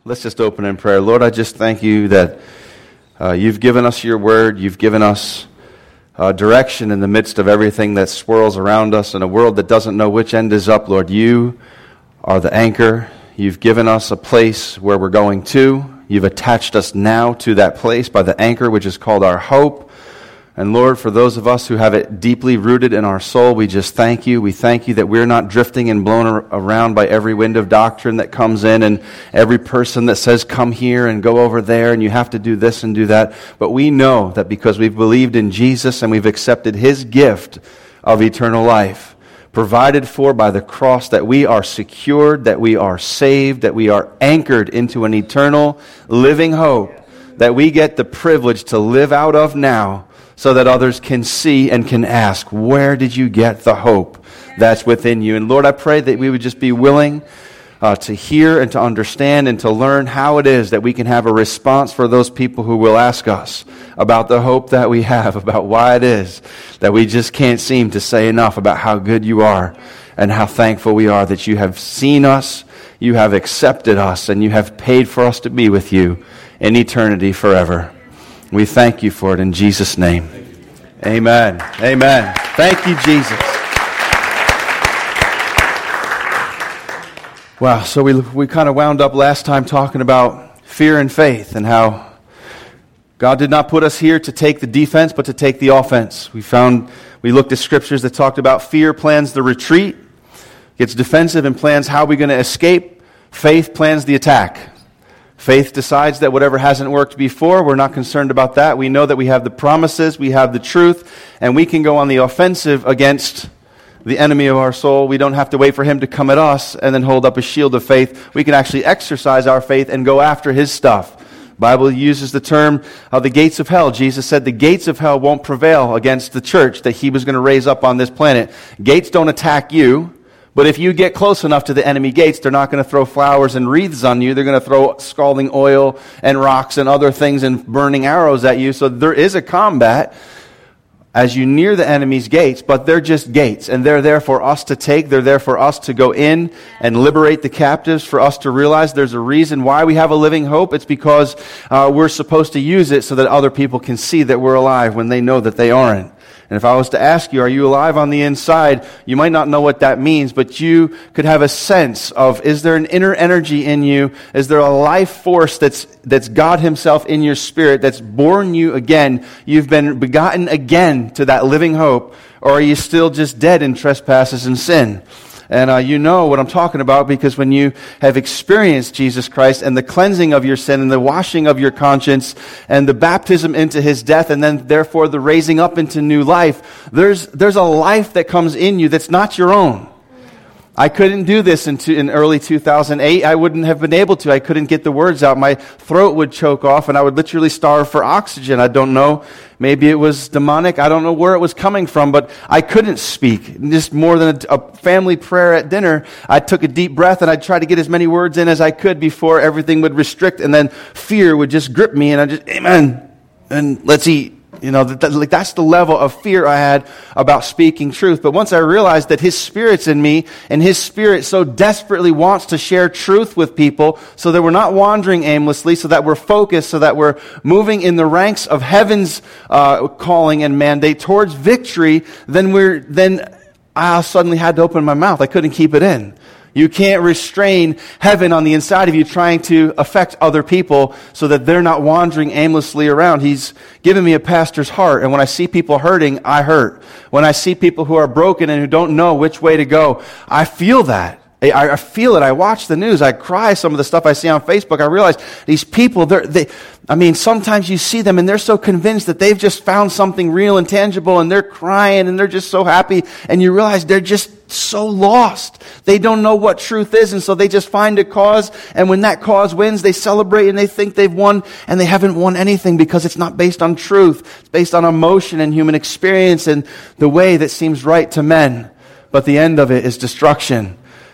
Let's just open in prayer. Lord, I just thank you that you've given us your word. You've given us direction in the midst of everything that swirls around us in a world that doesn't know which end is up. Lord, you are the anchor. You've given us a place where we're going to. You've attached us now to that place by the anchor, which is called our hope. And Lord, for those of us who have it deeply rooted in our soul, we just thank you. We thank you that we're not drifting and blown around by every wind of doctrine that comes in and every person that says, come here and go over there and you have to do this and do that. But we know that because we've believed in Jesus and we've accepted His gift of eternal life, provided for by the cross, that we are secured, that we are saved, that we are anchored into an eternal living hope that we get the privilege to live out of now, so that others can see and can ask, where did you get the hope that's within you? And Lord, I pray that we would just be willing to hear and to understand and to learn how it is that we can have a response for those people who will ask us about the hope that we have, about why it is that we just can't seem to say enough about how good you are and how thankful we are that you have seen us, you have accepted us, and you have paid for us to be with you in eternity forever. We thank you for it in Jesus' name. Amen. Amen. Thank you, Jesus. Wow, so we kind of wound up last time talking about fear and faith and how God did not put us here to take the defense, but to take the offense. We looked at scriptures that talked about fear plans the retreat, gets defensive and plans how we're going to escape. Faith plans the attack. Faith decides that whatever hasn't worked before, we're not concerned about that. We know that we have the promises, we have the truth, and we can go on the offensive against the enemy of our soul. We don't have to wait for him to come at us and then hold up a shield of faith. We can actually exercise our faith and go after his stuff. The Bible uses the term the gates of hell. Jesus said the gates of hell won't prevail against the church that he was going to raise up on this planet. Gates don't attack you. But if you get close enough to the enemy gates, they're not going to throw flowers and wreaths on you. They're going to throw scalding oil and rocks and other things and burning arrows at you. So there is a combat as you near the enemy's gates, but they're just gates. And they're there for us to take. They're there for us to go in and liberate the captives, for us to realize there's a reason why we have a living hope. It's because we're supposed to use it so that other people can see that we're alive when they know that they aren't. And if I was to ask you, are you alive on the inside? You might not know what that means, but you could have a sense of, is there an inner energy in you? Is there a life force that's God himself in your spirit that's born you again? You've been begotten again to that living hope, or are you still just dead in trespasses and sin? And you know what I'm talking about because when you have experienced Jesus Christ and the cleansing of your sin and the washing of your conscience and the baptism into his death and then therefore the raising up into new life, there's a life that comes in you that's not your own. I couldn't do this in early 2008. I wouldn't have been able to. I couldn't get the words out. My throat would choke off and I would literally starve for oxygen. I don't know. Maybe it was demonic. I don't know where it was coming from, but I couldn't speak. Just more than a family prayer at dinner, I took a deep breath and I'd try to get as many words in as I could before everything would restrict and then fear would just grip me and I just, amen, and let's eat. You know, that's the level of fear I had about speaking truth. But once I realized that his spirit's in me, and his spirit so desperately wants to share truth with people, so that we're not wandering aimlessly, so that we're focused, so that we're moving in the ranks of heaven's calling and mandate towards victory, then I suddenly had to open my mouth. I couldn't keep it in. You can't restrain heaven on the inside of you trying to affect other people so that they're not wandering aimlessly around. He's given me a pastor's heart, and when I see people hurting, I hurt. When I see people who are broken and who don't know which way to go, I feel that. I feel it. I watch the news. I cry some of the stuff I see on Facebook. I realize these people, sometimes you see them and they're so convinced that they've just found something real and tangible and they're crying and they're just so happy and you realize they're just so lost. They don't know what truth is and so they just find a cause and when that cause wins, they celebrate and they think they've won and they haven't won anything because it's not based on truth. It's based on emotion and human experience and the way that seems right to men. But the end of it is destruction.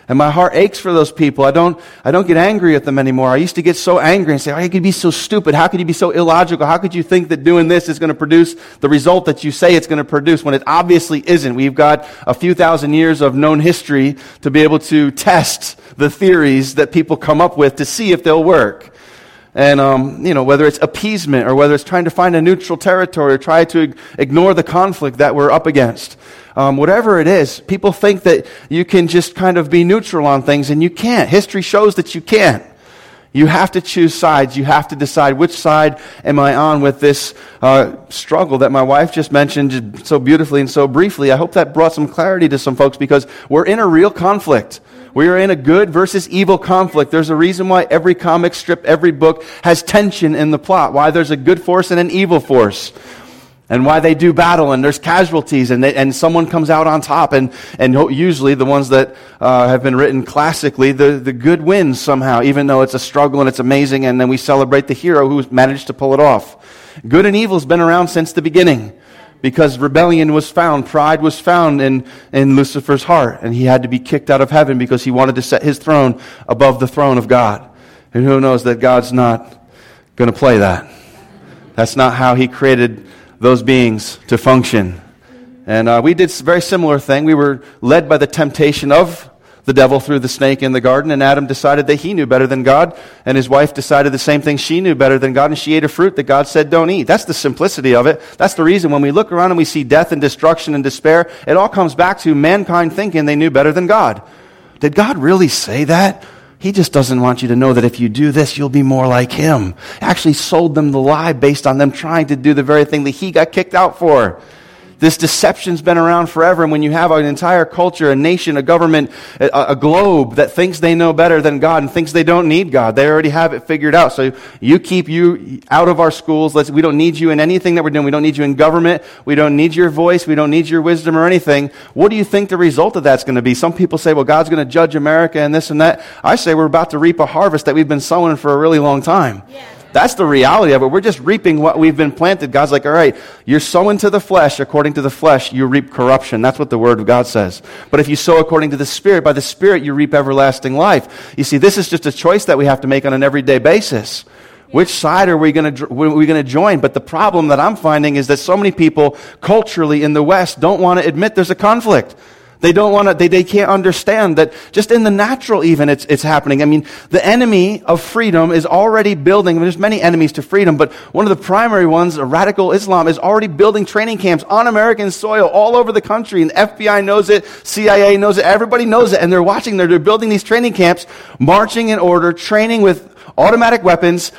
And my heart aches for those people. I don't get angry at them anymore. I used to get so angry and say, how could you be so stupid? How could you be so illogical? How could you think that doing this is going to produce the result that you say it's going to produce when it obviously isn't? We've got a few thousand years of known history to be able to test the theories that people come up with to see if they'll work. And, whether it's appeasement or whether it's trying to find a neutral territory or try to ignore the conflict that we're up against. Whatever it is, people think that you can just kind of be neutral on things, and you can't. History shows that you can't. You have to choose sides. You have to decide which side am I on with this struggle that my wife just mentioned so beautifully and so briefly. I hope that brought some clarity to some folks, because we're in a real conflict. We are in a good versus evil conflict. There's a reason why every comic strip, every book has tension in the plot, why there's a good force and an evil force, and why they do battle, and there's casualties, and someone comes out on top, and usually the ones that have been written classically, the good wins somehow, even though it's a struggle and it's amazing, and then we celebrate the hero who's managed to pull it off. Good and evil has been around since the beginning, because rebellion was found, pride was found in Lucifer's heart, and he had to be kicked out of heaven because he wanted to set his throne above the throne of God. And who knows that God's not going to play that. That's not how he created those beings to function. And we did a very similar thing. We were led by the temptation of the devil through the snake in the garden, and Adam decided that he knew better than God, and his wife decided the same thing, she knew better than God, and she ate a fruit that God said don't eat. That's the simplicity of it. That's the reason when we look around and we see death and destruction and despair, it all comes back to mankind thinking they knew better than God. Did God really say that? He just doesn't want you to know that if you do this, you'll be more like him. Actually sold them the lie based on them trying to do the very thing that he got kicked out for. This deception's been around forever, and when you have an entire culture, a nation, a government, a globe that thinks they know better than God and thinks they don't need God, they already have it figured out. So you keep you out of our schools. We don't need you in anything that we're doing. We don't need you in government. We don't need your voice. We don't need your wisdom or anything. What do you think the result of that's going to be? Some people say, well, God's going to judge America and this and that. I say we're about to reap a harvest that we've been sowing for a really long time. Yeah. That's the reality of it. We're just reaping what we've been planted. God's like, all right, you're sowing to the flesh. According to the flesh, you reap corruption. That's what the Word of God says. But if you sow according to the Spirit, by the Spirit, you reap everlasting life. You see, this is just a choice that we have to make on an everyday basis. Which side are we going to join? But the problem that I'm finding is that so many people culturally in the West don't want to admit there's a conflict. They don't want to, they can't understand that just in the natural even it's happening. I mean, the enemy of freedom is already building. There's many enemies to freedom, but one of the primary ones, radical Islam, is already building training camps on American soil all over the country. And the FBI knows it, CIA knows it, everybody knows it, and they're watching, they're building these training camps, marching in order, training with automatic weapons,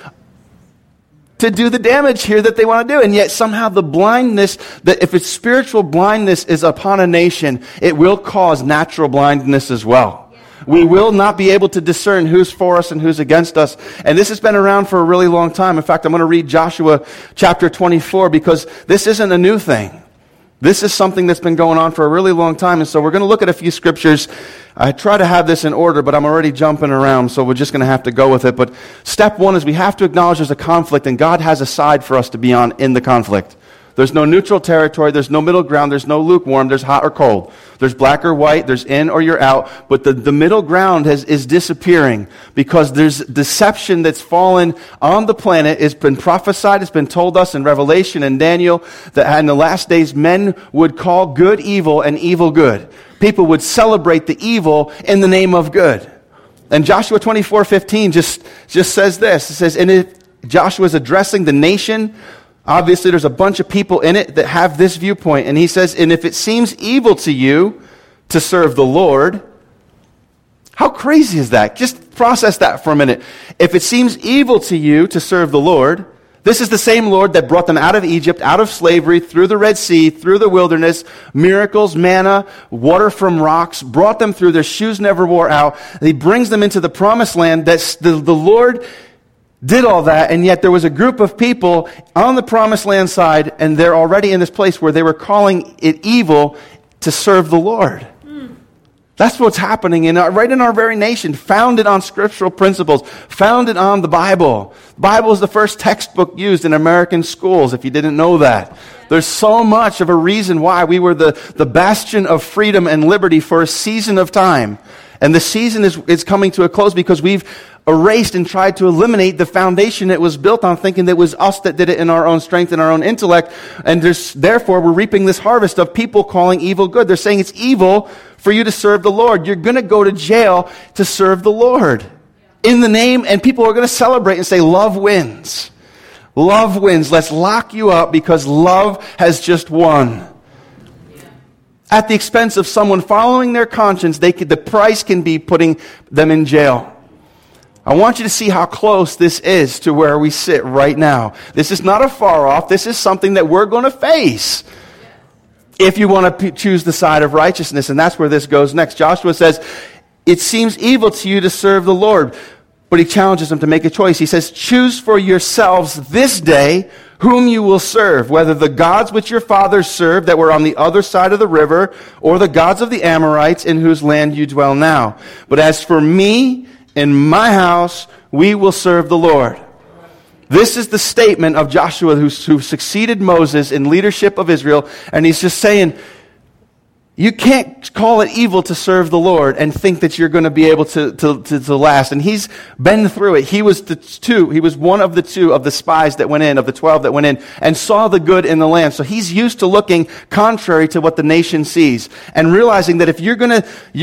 to do the damage here that they want to do. And yet somehow the blindness, that if it's spiritual blindness is upon a nation, it will cause natural blindness as well. We will not be able to discern who's for us and who's against us. And this has been around for a really long time. In fact, I'm going to read Joshua chapter 24 because this isn't a new thing. This is something that's been going on for a really long time. And so we're going to look at a few scriptures. I try to have this in order, but I'm already jumping around, so we're just going to have to go with it. But step one is we have to acknowledge there's a conflict, and God has a side for us to be on in the conflict. There's no neutral territory. There's no middle ground. There's no lukewarm. There's hot or cold. There's black or white. There's in or you're out. But the middle ground is disappearing because there's deception that's fallen on the planet. It's been prophesied. It's been told us in Revelation and Daniel that in the last days men would call good evil and evil good. People would celebrate the evil in the name of good. And Joshua 24:15 just says this. It says, and if Joshua is addressing the nation, obviously, there's a bunch of people in it that have this viewpoint. And he says, and if it seems evil to you to serve the Lord, how crazy is that? Just process that for a minute. If it seems evil to you to serve the Lord, this is the same Lord that brought them out of Egypt, out of slavery, through the Red Sea, through the wilderness, miracles, manna, water from rocks, brought them through. Their shoes never wore out. He brings them into the promised land. That's the Lord did all that, and yet there was a group of people on the promised land side, and they're already in this place where they were calling it evil to serve the Lord. That's what's happening right in our very nation, founded on scriptural principles, founded on the Bible. The Bible is the first textbook used in American schools, if you didn't know that. There's so much of a reason why we were the bastion of freedom and liberty for a season of time. And the season is coming to a close because we've erased and tried to eliminate the foundation it was built on, thinking that it was us that did it in our own strength and our own intellect. And therefore, we're reaping this harvest of people calling evil good. They're saying it's evil for you to serve the Lord. You're going to go to jail to serve the Lord in the name, and people are going to celebrate and say, love wins. Love wins. Let's lock you up because love has just won. At the expense of someone following their conscience, the price can be putting them in jail. I want you to see how close this is to where we sit right now. This is not a far off. This is something that we're going to face if you want to choose the side of righteousness. And that's where this goes next. Joshua says, it seems evil to you to serve the Lord. But he challenges them to make a choice. He says, choose for yourselves this day whom you will serve, whether the gods which your fathers served that were on the other side of the river, or the gods of the Amorites in whose land you dwell now. But as for me and my house, we will serve the Lord. This is the statement of Joshua who succeeded Moses in leadership of Israel. And he's just saying, you can't call it evil to serve the Lord and think that you're going to be able to last. And he's been through it. He was one of the two of the spies that went in, of the 12 that went in, and saw the good in the land. So he's used to looking contrary to what the nation sees, and realizing that if you're going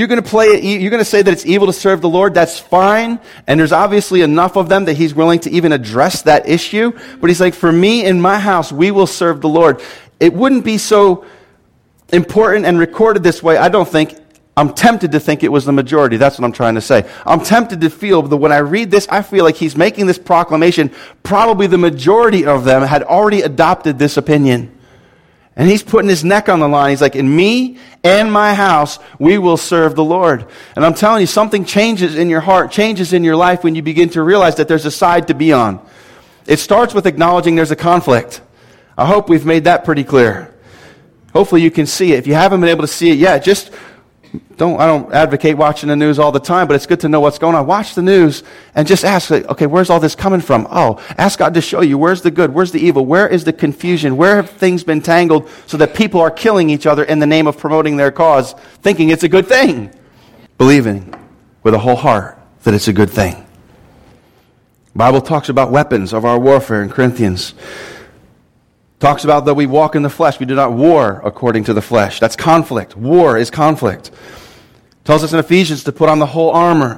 to say that it's evil to serve the Lord, that's fine. And there's obviously enough of them that he's willing to even address that issue. But he's like, for me and my house, we will serve the Lord. It wouldn't be so important and recorded this way, I don't think. I'm tempted to think it was the majority. That's what I'm trying to say. I'm tempted to feel that when I read this, I feel like he's making this proclamation. Probably the majority of them had already adopted this opinion. And he's putting his neck on the line. He's like, in me and my house, we will serve the Lord. And I'm telling you, something changes in your heart, changes in your life when you begin to realize that there's a side to be on. It starts with acknowledging there's a conflict. I hope we've made that pretty clear. Hopefully you can see it. If you haven't been able to see it yet, I don't advocate watching the news all the time, but it's good to know what's going on. Watch the news and just ask, okay, where's all this coming from? Oh, ask God to show you. Where's the good? Where's the evil? Where is the confusion? Where have things been tangled so that people are killing each other in the name of promoting their cause, thinking it's a good thing, believing with a whole heart that it's a good thing. The Bible talks about weapons of our warfare in Corinthians. Talks about that we walk in the flesh. We do not war according to the flesh. That's conflict. War is conflict. Tells us in Ephesians to put on the whole armor.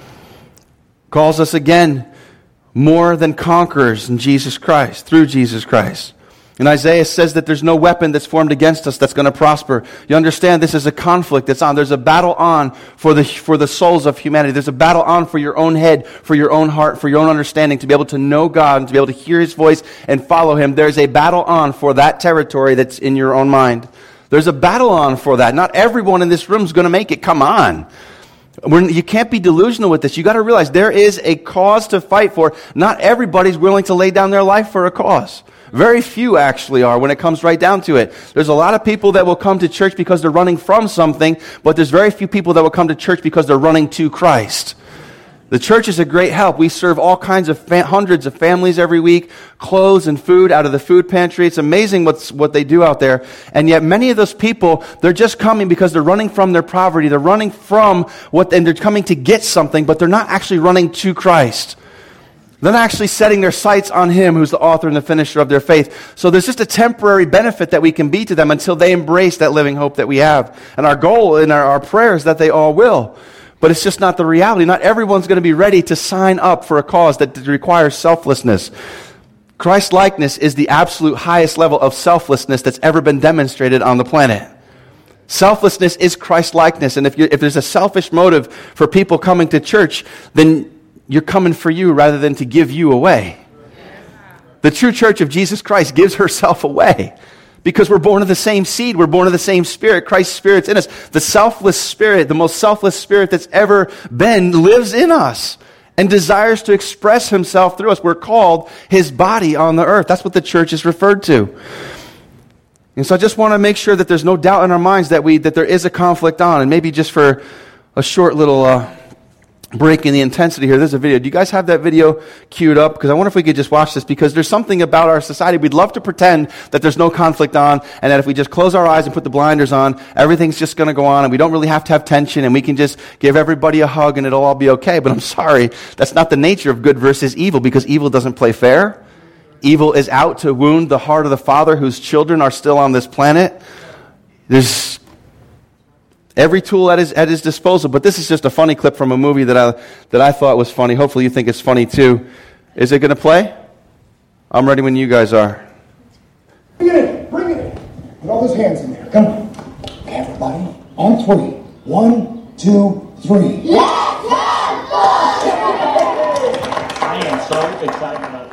Calls us again more than conquerors in Jesus Christ, through Jesus Christ. And Isaiah says that there's no weapon that's formed against us that's going to prosper. You understand this is a conflict that's on. There's a battle on for the souls of humanity. There's a battle on for your own head, for your own heart, for your own understanding, to be able to know God and to be able to hear His voice and follow Him. There's a battle on for that territory that's in your own mind. There's a battle on for that. Not everyone in this room is going to make it. Come on. You can't be delusional with this. You got to realize there is a cause to fight for. Not everybody's willing to lay down their life for a cause. Very few actually are when it comes right down to it. There's a lot of people that will come to church because they're running from something, but there's very few people that will come to church because they're running to Christ. The church is a great help. We serve all kinds of hundreds of families every week, clothes and food out of the food pantry. It's amazing what they do out there. And yet many of those people, they're just coming because they're running from their poverty. They're running from and they're coming to get something, but they're not actually running to Christ. They're not actually setting their sights on Him who's the author and the finisher of their faith. So there's just a temporary benefit that we can be to them until they embrace that living hope that we have. And our goal and our prayer is that they all will. But it's just not the reality. Not everyone's going to be ready to sign up for a cause that requires selflessness. Christ-likeness is the absolute highest level of selflessness that's ever been demonstrated on the planet. Selflessness is Christ-likeness. And if there's a selfish motive for people coming to church, then you're coming for you rather than to give you away. The true church of Jesus Christ gives herself away because we're born of the same seed. We're born of the same Spirit. Christ's Spirit's in us. The selfless Spirit, the most selfless Spirit that's ever been, lives in us and desires to express Himself through us. We're called His body on the earth. That's what the church is referred to. And so I just want to make sure that there's no doubt in our minds that there is a conflict on. And maybe just for a short little breaking the intensity here. There's a video. Do you guys have that video queued up? Because I wonder if we could just watch this, because there's something about our society. We'd love to pretend that there's no conflict on, and that if we just close our eyes and put the blinders on, everything's just going to go on, and we don't really have to have tension, and we can just give everybody a hug, and it'll all be okay. But I'm sorry, that's not the nature of good versus evil, because evil doesn't play fair. Evil is out to wound the heart of the Father whose children are still on this planet. There's every tool at his disposal, but this is just a funny clip from a movie that I thought was funny. Hopefully you think it's funny too. Is it going to play? I'm ready when you guys are. Bring it in, bring it in. Put all those hands in there, come on. Okay, everybody, on 3. 1, 2, 3. I am so excited about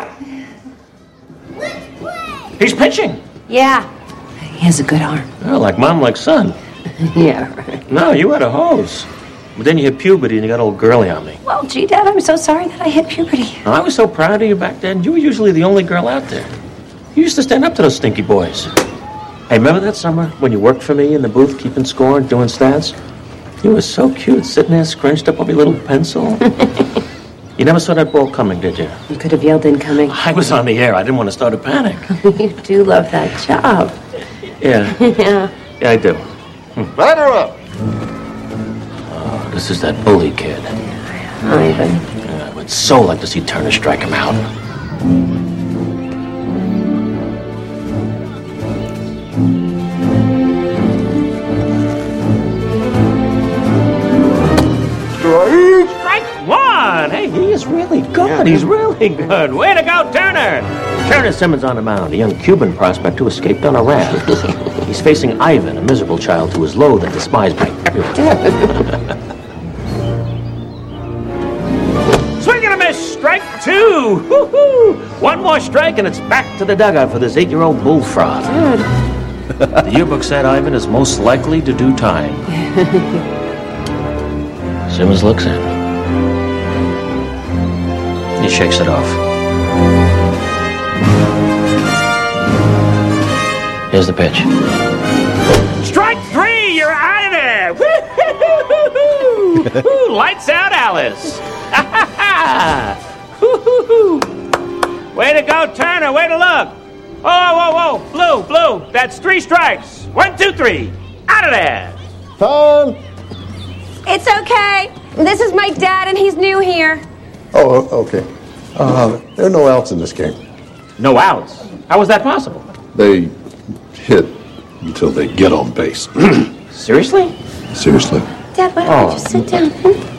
this. He's pitching. Yeah, he has a good arm. Oh, like mom, like son. Yeah, right. No, you had a hose. But then you hit puberty and you got old girly on me. Well, gee, Dad, I'm so sorry that I hit puberty. Oh, I was so proud of you back then. You were usually the only girl out there. You used to stand up to those stinky boys. Hey, remember that summer when you worked for me in the booth keeping score and doing stats? You were so cute, sitting there scrunched up over your little pencil. You never saw that ball coming, did you? You could have yelled incoming. I was on the air. I didn't want to start a panic. You do love that job. Yeah. Yeah. Yeah, I do. Batter up! Oh, this is that bully kid. Ivan. I would so like to see Turner strike him out. Strike one! Hey, he is really good. Yeah. He's really good. Way to go, Turner! Turner Simmons on the mound, a young Cuban prospect who escaped on a raft. He's facing Ivan, a miserable child who is loathed and despised by everyone. Swing and a miss, strike 2. Woo-hoo. One more strike and it's back to the dugout for this 8-year-old bullfrog. The yearbook said Ivan is most likely to do time. Simmons looks in. He shakes it off. Here's the pitch. Strike 3! You're out of there! Woo-hoo-hoo-hoo! Lights out, Alice! Way to go, Turner! Way to look! Oh, whoa! Blue! That's 3 strikes! 1, 2, 3! Out of there! Time! It's okay. This is my dad, and he's new here. Oh, okay. There are no outs in this game. No outs? How was that possible? They hit until they get on base. Seriously? Seriously. Dad, why don't you just sit down?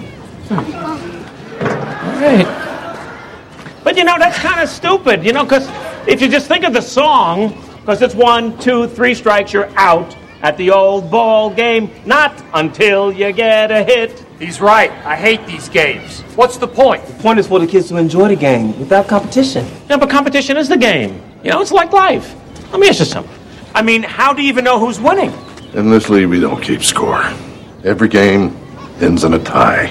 All right. But, that's kind of stupid, because if you just think of the song, because it's 1, 2, 3 strikes, you're out at the old ball game, not until you get a hit. He's right. I hate these games. What's the point? The point is for the kids to enjoy the game without competition. Yeah, but competition is the game. It's like life. Let me ask you something. I mean, how do you even know who's winning? In this league, we don't keep score. Every game ends in a tie.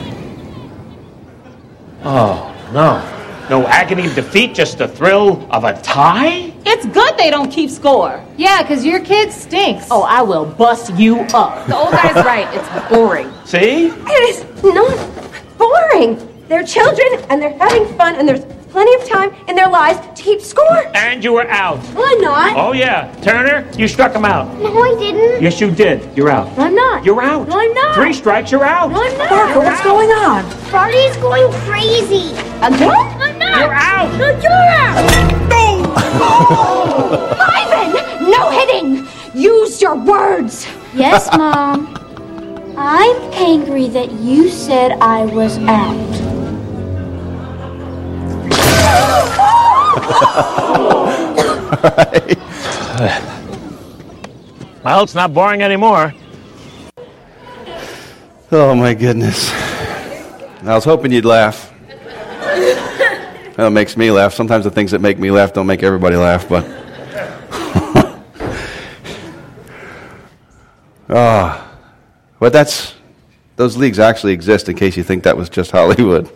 Oh, no. No agony of defeat, just the thrill of a tie? It's good they don't keep score. Yeah, because your kid stinks. Oh, I will bust you up. The old guy's right. It's boring. See? It is not boring. They're children, and they're having fun, and there's plenty of time in their lives to keep score. And you were out. Well, I'm not. Oh, yeah. Turner, you struck him out. No, I didn't. Yes, you did. You're out. No, I'm not. You're out. No, I'm not. 3 strikes, you're out. No, I'm not. Parker, what's going on? Barney's going crazy. Again? I'm not. You're out. No, you're out. No. Ivan, no hitting. Use your words. Yes, Mom. I'm angry that you said I was out. Right. Well, it's not boring anymore. Oh, my goodness. I was hoping you'd laugh. That makes me laugh. Sometimes the things that make me laugh don't make everybody laugh, but... But those leagues actually exist, in case you think that was just Hollywood.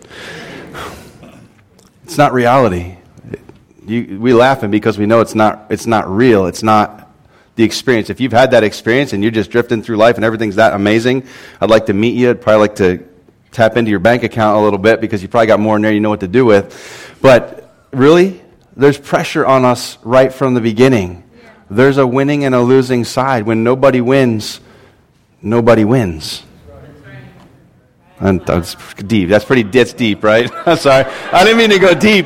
It's not reality. We laughing because we know it's not real. It's not the experience. If you've had that experience and you're just drifting through life and everything's that amazing, I'd like to meet you. I'd probably like to tap into your bank account a little bit because you probably got more in there you know what to do with. But really, there's pressure on us right from the beginning. There's a winning and a losing side. When nobody wins, nobody wins. And that's deep. That's deep, right? I'm sorry. I didn't mean to go deep.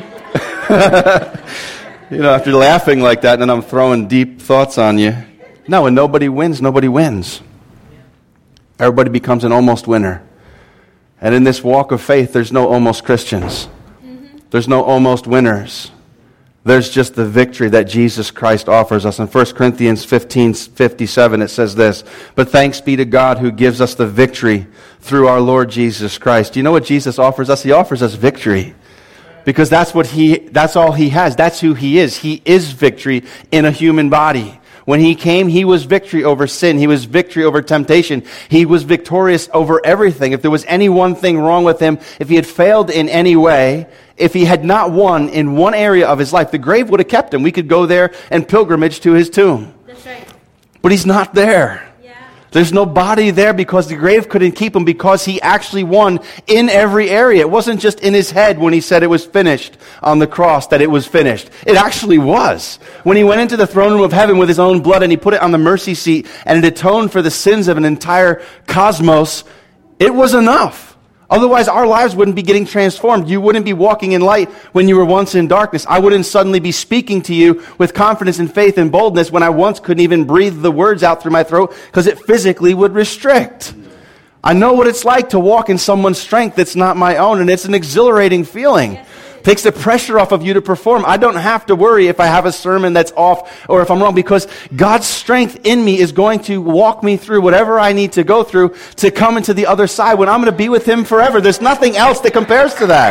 After laughing like that, and then I'm throwing deep thoughts on you. No, when nobody wins, nobody wins. Everybody becomes an almost winner. And in this walk of faith, there's no almost Christians. There's no almost winners. There's just the victory that Jesus Christ offers us. In 1 Corinthians 15:57, it says this, "But thanks be to God who gives us the victory through our Lord Jesus Christ." Do you know what Jesus offers us? He offers us victory. Because that's all He has. That's who He is. He is victory in a human body. When He came, He was victory over sin. He was victory over temptation. He was victorious over everything. If there was any one thing wrong with Him, if He had failed in any way, if He had not won in one area of His life, the grave would have kept Him. We could go there and pilgrimage to His tomb. That's right. But He's not there. There's no body there because the grave couldn't keep Him, because He actually won in every area. It wasn't just in His head when He said it was finished on the cross that it was finished. It actually was. When He went into the throne room of heaven with His own blood and He put it on the mercy seat and it atoned for the sins of an entire cosmos, it was enough. Otherwise, our lives wouldn't be getting transformed. You wouldn't be walking in light when you were once in darkness. I wouldn't suddenly be speaking to you with confidence and faith and boldness when I once couldn't even breathe the words out through my throat because it physically would restrict. I know what it's like to walk in someone's strength that's not my own, and it's an exhilarating feeling. Takes the pressure off of you to perform. I don't have to worry if I have a sermon that's off or if I'm wrong, because God's strength in me is going to walk me through whatever I need to go through to come into the other side when I'm going to be with Him forever. There's nothing else that compares to that.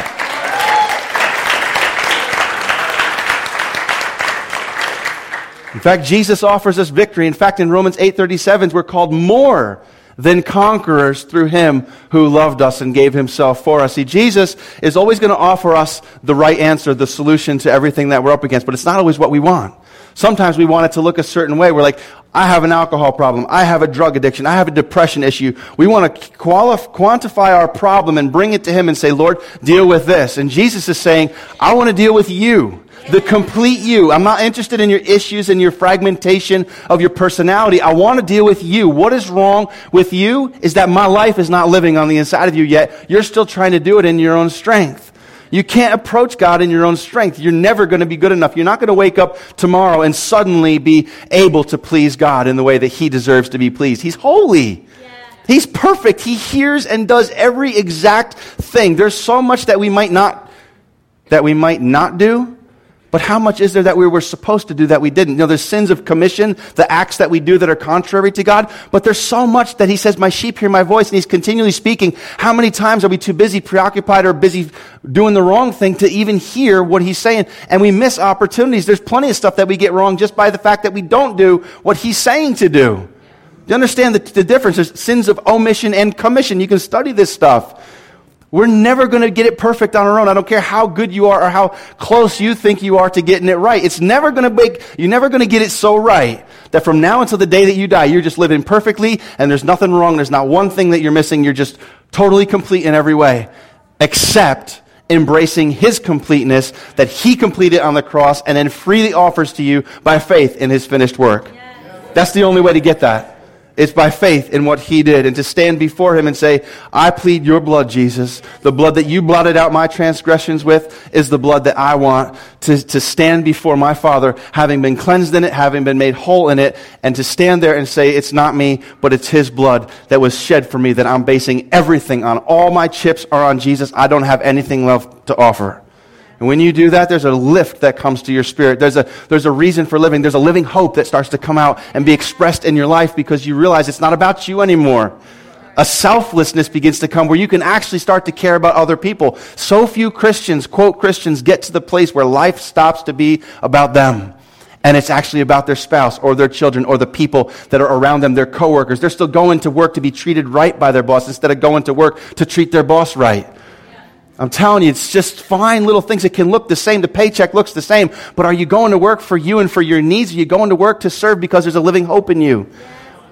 In fact, Jesus offers us victory. In fact, in Romans 8:37, we're called more than conquerors through Him who loved us and gave Himself for us. See, Jesus is always going to offer us the right answer, the solution to everything that we're up against, but it's not always what we want. Sometimes we want it to look a certain way. We're like, I have an alcohol problem. I have a drug addiction. I have a depression issue. We want to quantify our problem and bring it to Him and say, Lord, deal with this. And Jesus is saying, I want to deal with you. The complete you. I'm not interested in your issues and your fragmentation of your personality. I want to deal with you. What is wrong with you is that my life is not living on the inside of you yet. You're still trying to do it in your own strength. You can't approach God in your own strength. You're never going to be good enough. You're not going to wake up tomorrow and suddenly be able to please God in the way that He deserves to be pleased. He's holy. He's perfect. He hears and does every exact thing. There's so much that we might not do. But how much is there that we were supposed to do that we didn't? There's sins of commission, the acts that we do that are contrary to God. But there's so much that He says, my sheep hear my voice, and He's continually speaking. How many times are we too busy, preoccupied, or busy doing the wrong thing to even hear what He's saying? And we miss opportunities. There's plenty of stuff that we get wrong just by the fact that we don't do what He's saying to do. Do you understand the difference? There's sins of omission and commission. You can study this stuff. We're never going to get it perfect on our own. I don't care how good you are or how close you think you are to getting it right. You're never going to get it so right that from now until the day that you die, you're just living perfectly and there's nothing wrong. There's not one thing that you're missing. You're just totally complete in every way, except embracing His completeness that He completed on the cross and then freely offers to you by faith in His finished work. That's the only way to get that. It's by faith in what He did, and to stand before Him and say, I plead your blood, Jesus. The blood that you blotted out my transgressions with is the blood that I want to stand before my Father, having been cleansed in it, having been made whole in it, and to stand there and say, it's not me, but it's His blood that was shed for me, that I'm basing everything on. All my chips are on Jesus. I don't have anything left to offer. And when you do that, there's a lift that comes to your spirit. There's a reason for living. There's a living hope that starts to come out and be expressed in your life because you realize it's not about you anymore. A selflessness begins to come where you can actually start to care about other people. So few Christians, quote Christians, get to the place where life stops to be about them. And it's actually about their spouse or their children or the people that are around them, their coworkers. They're still going to work to be treated right by their boss instead of going to work to treat their boss right. I'm telling you, it's just fine little things. It can look the same. The paycheck looks the same. But are you going to work for you and for your needs? Are you going to work to serve because there's a living hope in you?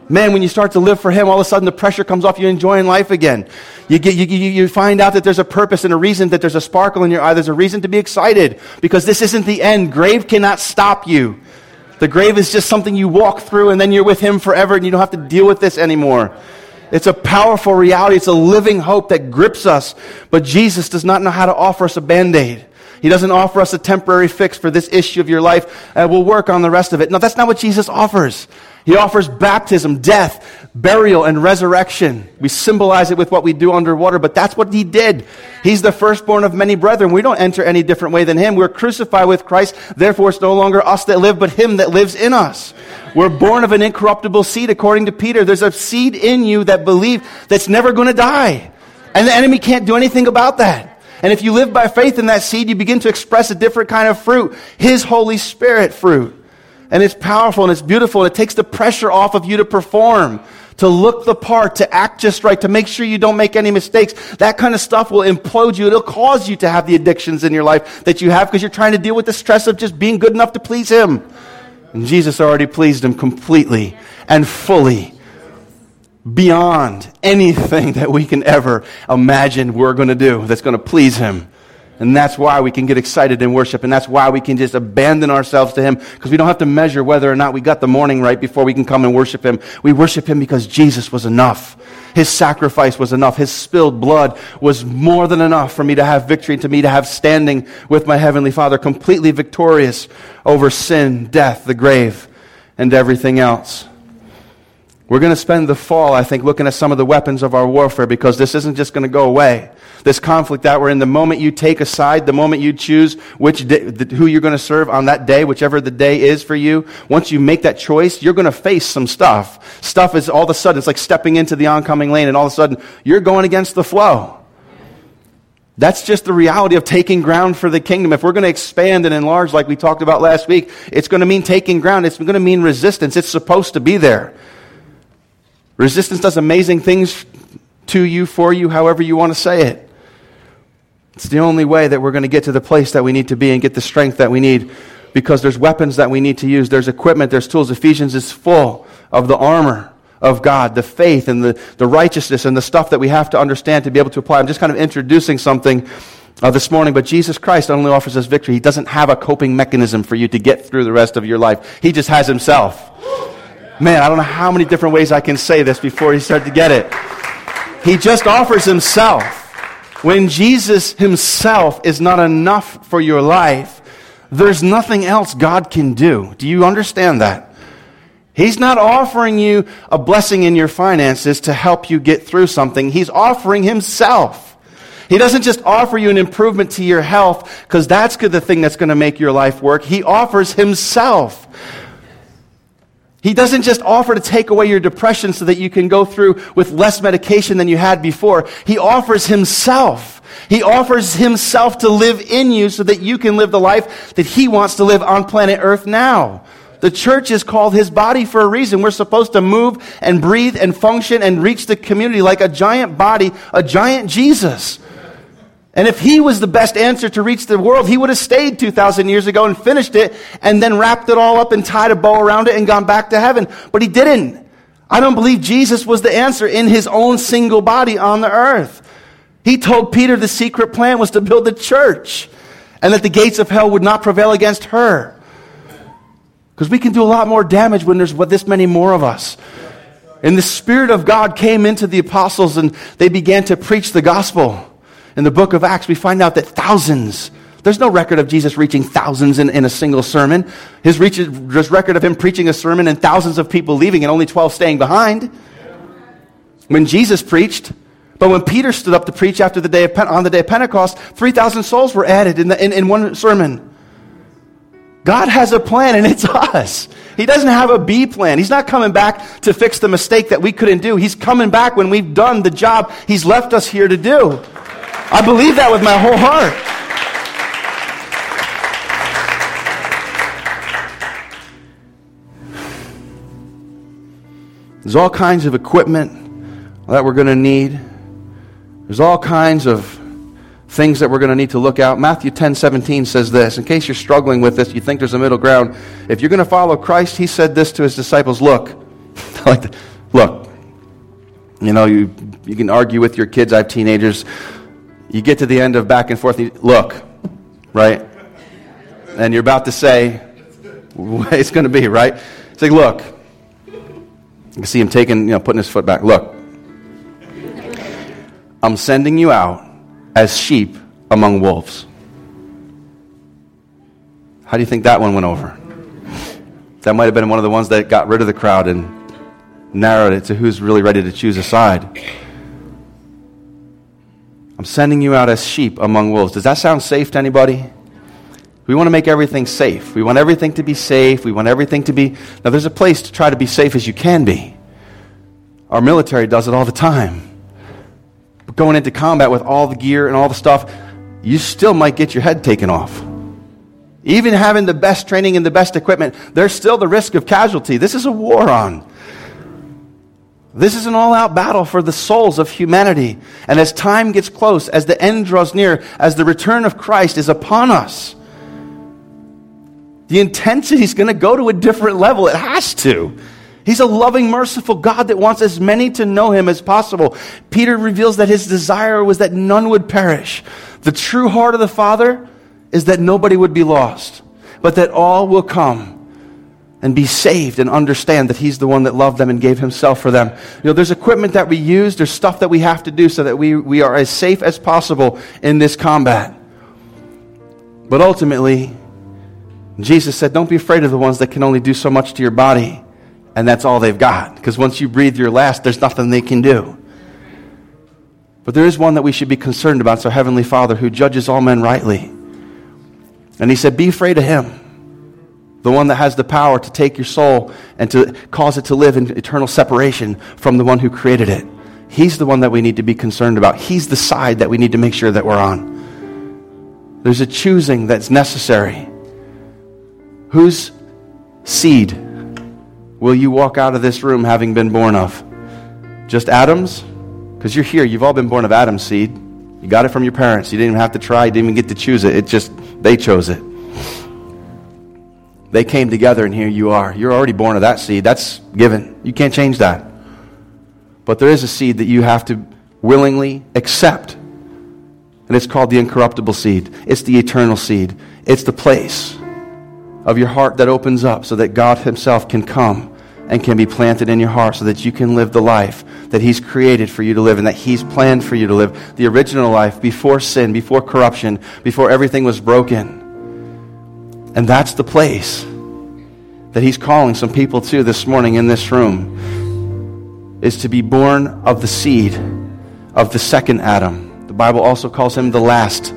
Man, when you start to live for Him, all of a sudden the pressure comes off. You're enjoying life again. You find out that there's a purpose and a reason, that there's a sparkle in your eye. There's a reason to be excited because this isn't the end. Grave cannot stop you. The grave is just something you walk through and then you're with Him forever and you don't have to deal with this anymore. It's a powerful reality. It's a living hope that grips us. But Jesus does not know how to offer us a Band-Aid. He doesn't offer us a temporary fix for this issue of your life. We'll work on the rest of it. No, that's not what Jesus offers. He offers baptism, death, burial, and resurrection. We symbolize it with what we do underwater, but that's what He did. He's the firstborn of many brethren. We don't enter any different way than Him. We're crucified with Christ. Therefore, it's no longer us that live, but Him that lives in us. We're born of an incorruptible seed, according to Peter. There's a seed in you that believe that's never going to die. And the enemy can't do anything about that. And if you live by faith in that seed, you begin to express a different kind of fruit, His Holy Spirit fruit. And it's powerful and it's beautiful. And it takes the pressure off of you to perform, to look the part, to act just right, to make sure you don't make any mistakes. That kind of stuff will implode you. It'll cause you to have the addictions in your life that you have because you're trying to deal with the stress of just being good enough to please Him. And Jesus already pleased Him completely and fully, beyond anything that we can ever imagine we're going to do that's going to please Him. And that's why we can get excited in worship, and that's why we can just abandon ourselves to Him, because we don't have to measure whether or not we got the morning right before we can come and worship Him. We worship Him because Jesus was enough. His sacrifice was enough. His spilled blood was more than enough for me to have victory, and to me to have standing with my Heavenly Father, completely victorious over sin, death, the grave, and everything else. We're going to spend the fall, I think, looking at some of the weapons of our warfare, because this isn't just going to go away. This conflict that we're in, the moment you take a side, the moment you choose who you're going to serve on that day, whichever the day is for you, once you make that choice, you're going to face some stuff. Stuff is all of a sudden, it's like stepping into the oncoming lane, and all of a sudden, you're going against the flow. That's just the reality of taking ground for the kingdom. If we're going to expand and enlarge like we talked about last week, it's going to mean taking ground. It's going to mean resistance. It's supposed to be there. Resistance does amazing things to you, for you, however you want to say it. It's the only way that we're going to get to the place that we need to be and get the strength that we need, because there's weapons that we need to use. There's equipment, there's tools. Ephesians is full of the armor of God, the faith and the righteousness and the stuff that we have to understand to be able to apply. I'm just kind of introducing something this morning, but Jesus Christ only offers us victory. He doesn't have a coping mechanism for you to get through the rest of your life. He just has Himself. Man, I don't know how many different ways I can say this before you start to get it. He just offers Himself. When Jesus Himself is not enough for your life, there's nothing else God can do. Do you understand that? He's not offering you a blessing in your finances to help you get through something. He's offering Himself. He doesn't just offer you an improvement to your health, because that's the thing that's going to make your life work. He offers Himself. He doesn't just offer to take away your depression so that you can go through with less medication than you had before. He offers Himself. He offers Himself to live in you so that you can live the life that He wants to live on planet Earth now. The church is called His body for a reason. We're supposed to move and breathe and function and reach the community like a giant body, a giant Jesus. And if He was the best answer to reach the world, He would have stayed 2,000 years ago and finished it and then wrapped it all up and tied a bow around it and gone back to heaven. But He didn't. I don't believe Jesus was the answer in His own single body on the earth. He told Peter the secret plan was to build the church and that the gates of hell would not prevail against her. Because we can do a lot more damage when there's this many more of us. And the Spirit of God came into the apostles and they began to preach the gospel. In the book of Acts, we find out that thousands, there's no record of Jesus reaching thousands in a single sermon. There's record of Him preaching a sermon and thousands of people leaving and only 12 staying behind. When Jesus preached, but when Peter stood up to preach on the day of Pentecost, 3,000 souls were added in one sermon. God has a plan, and it's us. He doesn't have a B plan. He's not coming back to fix the mistake that we couldn't do. He's coming back when we've done the job He's left us here to do. I believe that with my whole heart. There's all kinds of equipment that we're going to need. There's all kinds of things that we're going to need to look out. Matthew 10:17 says this. In case you're struggling with this, you think there's a middle ground. If you're going to follow Christ, He said this to His disciples. Look, Look, you can argue with your kids. I have teenagers. You get to the end of back and forth. Look, right? And you're about to say, what it's going to be, right? It's like, look. You can see him putting his foot back. Look, I'm sending you out as sheep among wolves. How do you think that one went over? That might have been one of the ones that got rid of the crowd and narrowed it to who's really ready to choose a side. I'm sending you out as sheep among wolves. Does that sound safe to anybody? We want to make everything safe. We want everything to be safe. We want everything to be... Now, there's a place to try to be safe as you can be. Our military does it all the time. But going into combat with all the gear and all the stuff, you still might get your head taken off. Even having the best training and the best equipment, there's still the risk of casualty. This is a war on. This is an all-out battle for the souls of humanity. And as time gets close, as the end draws near, as the return of Christ is upon us, the intensity is going to go to a different level. It has to. He's a loving, merciful God that wants as many to know Him as possible. Peter reveals that his desire was that none would perish. The true heart of the Father is that nobody would be lost, but that all will come and be saved and understand that He's the one that loved them and gave Himself for them. There's equipment that we use, there's stuff that we have to do so that we are as safe as possible in this combat. But ultimately, Jesus said, don't be afraid of the ones that can only do so much to your body, and that's all they've got. Because once you breathe your last, there's nothing they can do. But there is one that we should be concerned about. It's our Heavenly Father who judges all men rightly. And He said, be afraid of Him. The one that has the power to take your soul and to cause it to live in eternal separation from the one who created it. He's the one that we need to be concerned about. He's the side that we need to make sure that we're on. There's a choosing that's necessary. Whose seed will you walk out of this room having been born of? Just Adam's? Because you're here. You've all been born of Adam's seed. You got it from your parents. You didn't even have to try. You didn't even get to choose it. They chose it. They came together and here you are. You're already born of that seed. That's given. You can't change that. But there is a seed that you have to willingly accept. And it's called the incorruptible seed. It's the eternal seed. It's the place of your heart that opens up so that God Himself can come and can be planted in your heart so that you can live the life that He's created for you to live and that He's planned for you to live. The original life before sin, before corruption, before everything was broken. And that's the place that He's calling some people to this morning in this room, is to be born of the seed of the second Adam. The Bible also calls him the last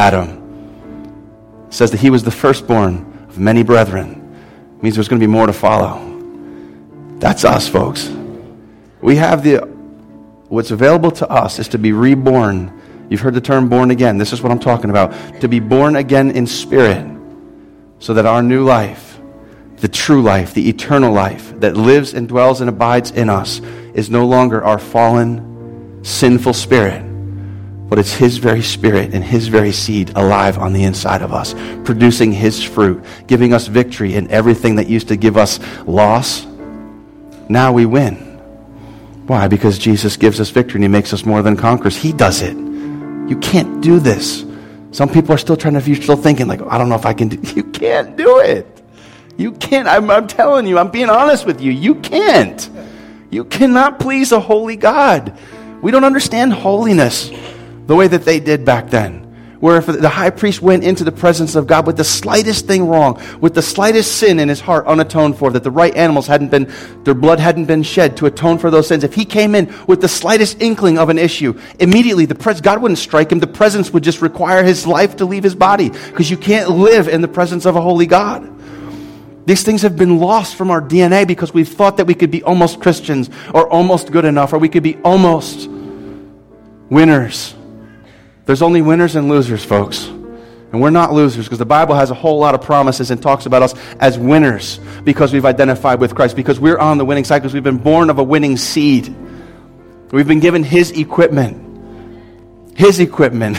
Adam. It says that he was the firstborn of many brethren. It means there's going to be more to follow. That's us, folks. We have what's available to us is to be reborn. You've heard the term born again. This is what I'm talking about. To be born again in spirit, so that our new life, the true life, the eternal life that lives and dwells and abides in us is no longer our fallen, sinful spirit, but it's His very spirit and His very seed alive on the inside of us, producing His fruit, giving us victory in everything that used to give us loss. Now we win. Why? Because Jesus gives us victory and He makes us more than conquerors. He does it. You can't do this. Some people are still you're still thinking like, I don't know if I can do it. You can't do it. You can't. I'm telling you, I'm being honest with you. You can't. You cannot please a holy God. We don't understand holiness the way that they did back then. Where if the high priest went into the presence of God with the slightest thing wrong, with the slightest sin in his heart unatoned for, that the right animals their blood hadn't been shed to atone for those sins. If he came in with the slightest inkling of an issue, immediately God wouldn't strike him. The presence would just require his life to leave his body, because you can't live in the presence of a holy God. These things have been lost from our DNA because we've thought that we could be almost Christians or almost good enough, or we could be almost winners. There's only winners and losers, folks. And we're not losers, because the Bible has a whole lot of promises and talks about us as winners because we've identified with Christ, because we're on the winning side, because we've been born of a winning seed. We've been given His equipment. His equipment.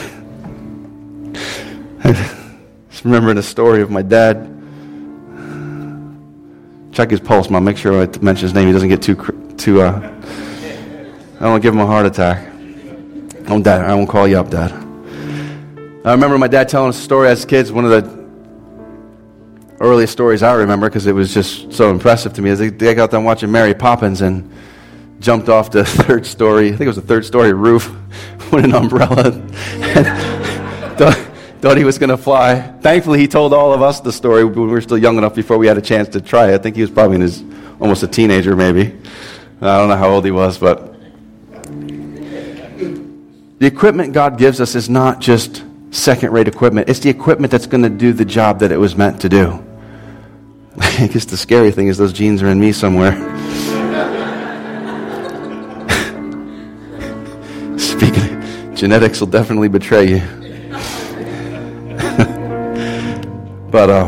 Just remembering a story of my dad. Check his pulse, Mom. Make sure I mention his name. He doesn't get too I don't give him a heart attack. Oh, Dad, I won't call you up, Dad. I remember my dad telling us a story as kids, one of the earliest stories I remember because it was just so impressive to me. As they got done watching Mary Poppins and jumped off the third story, I think it was the third story roof with an umbrella and thought he was going to fly. Thankfully, he told all of us the story when we were still young enough before we had a chance to try it. I think he was probably almost a teenager maybe. I don't know how old he was, but the equipment God gives us is not just second-rate equipment. It's the equipment that's going to do the job that it was meant to do. I guess the scary thing is those genes are in me somewhere. Speaking, genetics will definitely betray you. But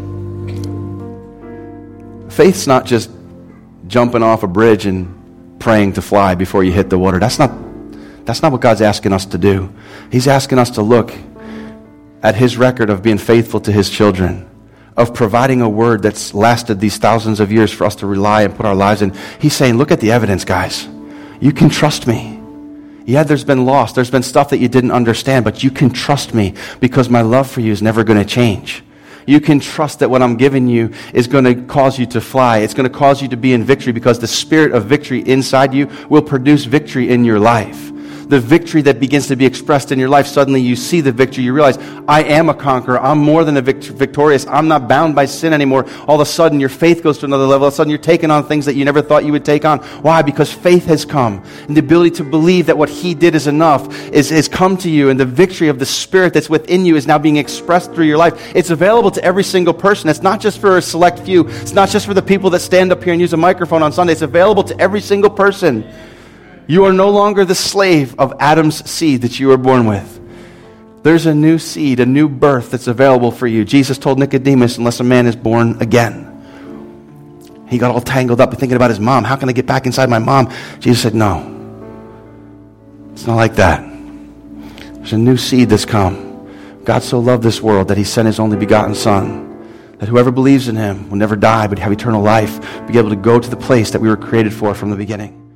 faith's not just jumping off a bridge and praying to fly before you hit the water. That's not what God's asking us to do. He's asking us to look at His record of being faithful to His children, of providing a word that's lasted these thousands of years for us to rely and put our lives in. He's saying, look at the evidence, guys. You can trust me. Yeah, there's been loss. There's been stuff that you didn't understand, but you can trust me because my love for you is never going to change. You can trust that what I'm giving you is going to cause you to fly. It's going to cause you to be in victory because the spirit of victory inside you will produce victory in your life. The victory that begins to be expressed in your life, suddenly you see the victory. You realize, I am a conqueror. I'm more than a victorious. I'm not bound by sin anymore. All of a sudden, your faith goes to another level. All of a sudden, you're taking on things that you never thought you would take on. Why? Because faith has come. And the ability to believe that what He did is enough is come to you. And the victory of the Spirit that's within you is now being expressed through your life. It's available to every single person. It's not just for a select few. It's not just for the people that stand up here and use a microphone on Sunday. It's available to every single person. You are no longer the slave of Adam's seed that you were born with. There's a new seed, a new birth that's available for you. Jesus told Nicodemus, unless a man is born again. He got all tangled up thinking about his mom. How can I get back inside my mom? Jesus said, no. It's not like that. There's a new seed that's come. God so loved this world that He sent His only begotten Son, that whoever believes in Him will never die but have eternal life, be able to go to the place that we were created for from the beginning.